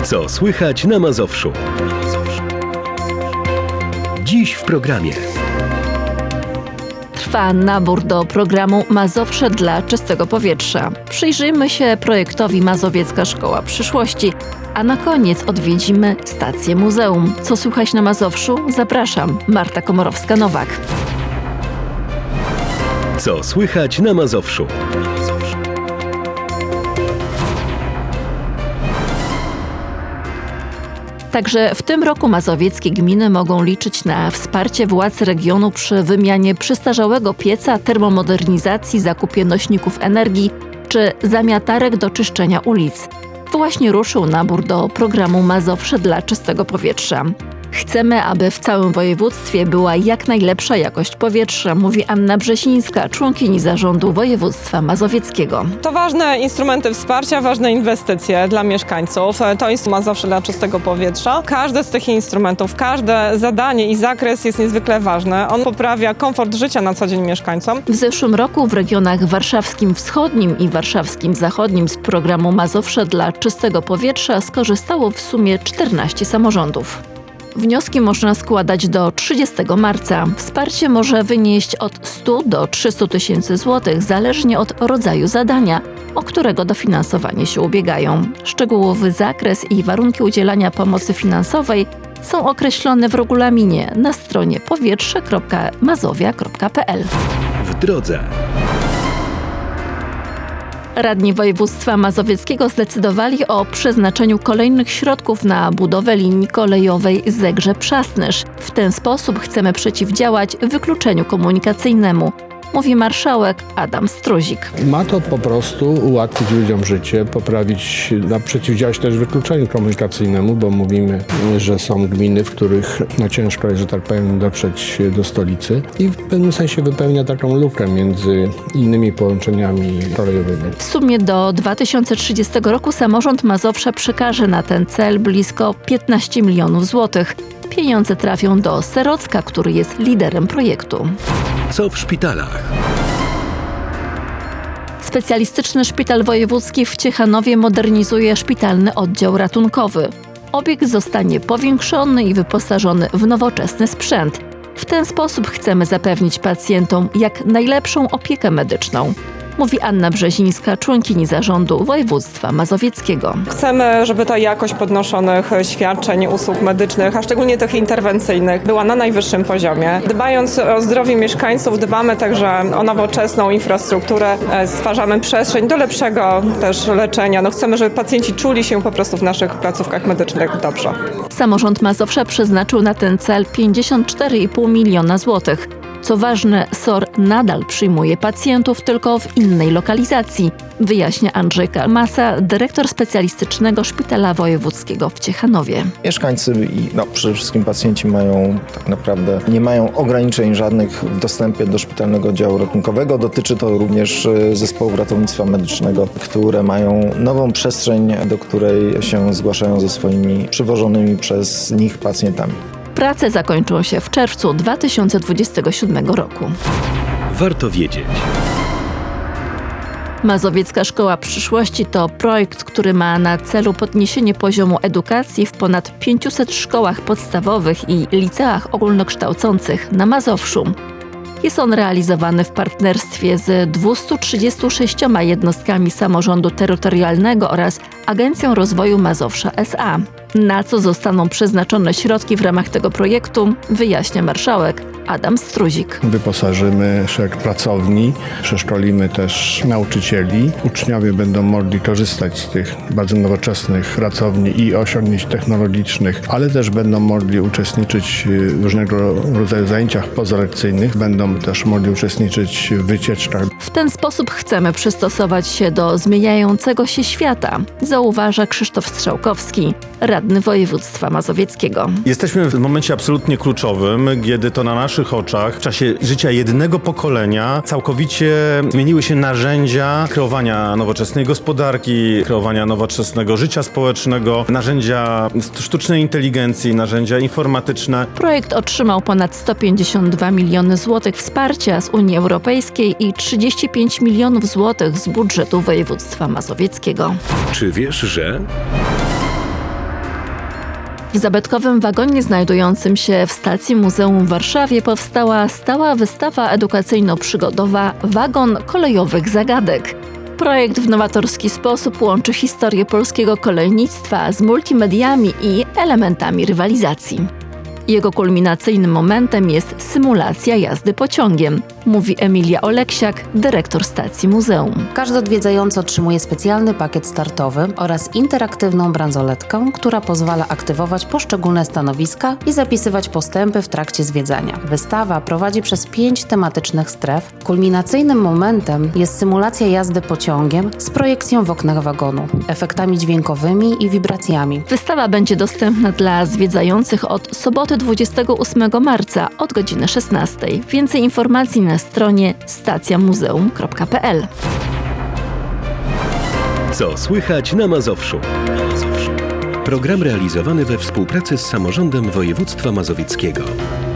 Co słychać na Mazowszu? Dziś w programie. Trwa nabór do programu Mazowsze dla czystego powietrza. Przyjrzyjmy się projektowi Mazowiecka Szkoła Przyszłości, a na koniec odwiedzimy stację muzeum. Co słychać na Mazowszu? Zapraszam, Marta Komorowska-Nowak. Co słychać na Mazowszu? Także w tym roku mazowieckie gminy mogą liczyć na wsparcie władz regionu przy wymianie przestarzałego pieca, termomodernizacji, zakupie nośników energii czy zamiatarek do czyszczenia ulic. Właśnie ruszył nabór do programu Mazowsze dla czystego powietrza. Chcemy, aby w całym województwie była jak najlepsza jakość powietrza, mówi Anna Brzesińska, członkini zarządu województwa mazowieckiego. To ważne instrumenty wsparcia, ważne inwestycje dla mieszkańców. To jest Mazowsze dla czystego powietrza. Każde z tych instrumentów, każde zadanie i zakres jest niezwykle ważny. On poprawia komfort życia na co dzień mieszkańcom. W zeszłym roku w regionach warszawskim wschodnim i warszawskim zachodnim z programu Mazowsze dla czystego powietrza skorzystało w sumie 14 samorządów. Wnioski można składać do 30 marca. Wsparcie może wynieść od 100 do 300 tysięcy złotych, zależnie od rodzaju zadania, o którego dofinansowanie się ubiegają. Szczegółowy zakres i warunki udzielania pomocy finansowej są określone w regulaminie na stronie powietrze.mazowia.pl. W drodze. Radni województwa mazowieckiego zdecydowali o przeznaczeniu kolejnych środków na budowę linii kolejowej Zegrze-Przasnysz. W ten sposób chcemy przeciwdziałać wykluczeniu komunikacyjnemu, mówi marszałek Adam Struzik. Ma to po prostu ułatwić ludziom życie, przeciwdziałać też wykluczeniu komunikacyjnemu, bo mówimy, że są gminy, w których ciężko jest, że tak powiem, dotrzeć do stolicy i w pewnym sensie wypełnia taką lukę między innymi połączeniami kolejowymi. W sumie do 2030 roku samorząd Mazowsza przekaże na ten cel blisko 15 milionów złotych. Pieniądze trafią do Serocka, który jest liderem projektu. Co w szpitalach? Specjalistyczny Szpital Wojewódzki w Ciechanowie modernizuje szpitalny oddział ratunkowy. Obiekt zostanie powiększony i wyposażony w nowoczesny sprzęt. W ten sposób chcemy zapewnić pacjentom jak najlepszą opiekę medyczną, mówi Anna Brzezińska, członkini zarządu województwa mazowieckiego. Chcemy, żeby ta jakość podnoszonych świadczeń, usług medycznych, a szczególnie tych interwencyjnych, była na najwyższym poziomie. Dbając o zdrowie mieszkańców, dbamy także o nowoczesną infrastrukturę, stwarzamy przestrzeń do lepszego też leczenia. Chcemy, żeby pacjenci czuli się po prostu w naszych placówkach medycznych dobrze. Samorząd Mazowsza przeznaczył na ten cel 54,5 miliona złotych. Co ważne, SOR nadal przyjmuje pacjentów, tylko w innej lokalizacji, wyjaśnia Andrzej Kalmasa, dyrektor specjalistycznego Szpitala Wojewódzkiego w Ciechanowie. Mieszkańcy i przede wszystkim pacjenci nie mają ograniczeń żadnych w dostępie do szpitalnego oddziału ratunkowego. Dotyczy to również zespołów ratownictwa medycznego, które mają nową przestrzeń, do której się zgłaszają ze swoimi przywożonymi przez nich pacjentami. Prace zakończą się w czerwcu 2027 roku. Warto wiedzieć. Mazowiecka Szkoła Przyszłości to projekt, który ma na celu podniesienie poziomu edukacji w ponad 500 szkołach podstawowych i liceach ogólnokształcących na Mazowszu. Jest on realizowany w partnerstwie z 236 jednostkami samorządu terytorialnego oraz Agencją Rozwoju Mazowsza S.A. Na co zostaną przeznaczone środki w ramach tego projektu, wyjaśnia marszałek Adam Struzik. Wyposażymy szereg pracowni, przeszkolimy też nauczycieli. Uczniowie będą mogli korzystać z tych bardzo nowoczesnych pracowni i osiągnięć technologicznych, ale też będą mogli uczestniczyć w różnego rodzaju zajęciach pozalekcyjnych, będą też mogli uczestniczyć w wycieczkach. W ten sposób chcemy przystosować się do zmieniającego się świata, zauważa Krzysztof Strzałkowski, radny województwa mazowieckiego. Jesteśmy w momencie absolutnie kluczowym, kiedy to na naszych oczach w czasie życia jednego pokolenia całkowicie zmieniły się narzędzia kreowania nowoczesnej gospodarki, kreowania nowoczesnego życia społecznego, narzędzia sztucznej inteligencji, narzędzia informatyczne. Projekt otrzymał ponad 152 miliony złotych wsparcia z Unii Europejskiej i 35 milionów złotych z budżetu województwa mazowieckiego. Czy wiesz, że... W zabytkowym wagonie znajdującym się w stacji muzeum w Warszawie powstała stała wystawa edukacyjno-przygodowa Wagon kolejowych zagadek. Projekt w nowatorski sposób łączy historię polskiego kolejnictwa z multimediami i elementami rywalizacji. Jego kulminacyjnym momentem jest symulacja jazdy pociągiem, mówi Emilia Oleksiak, dyrektor stacji muzeum. Każdy odwiedzający otrzymuje specjalny pakiet startowy oraz interaktywną bransoletkę, która pozwala aktywować poszczególne stanowiska i zapisywać postępy w trakcie zwiedzania. Wystawa prowadzi przez 5 tematycznych stref. Kulminacyjnym momentem jest symulacja jazdy pociągiem z projekcją w oknach wagonu, efektami dźwiękowymi i wibracjami. Wystawa będzie dostępna dla zwiedzających od soboty 28 marca od godziny 16. Więcej informacji na stronie stacjamuzeum.pl. Co słychać na Mazowszu? Program realizowany we współpracy z Samorządem Województwa Mazowieckiego.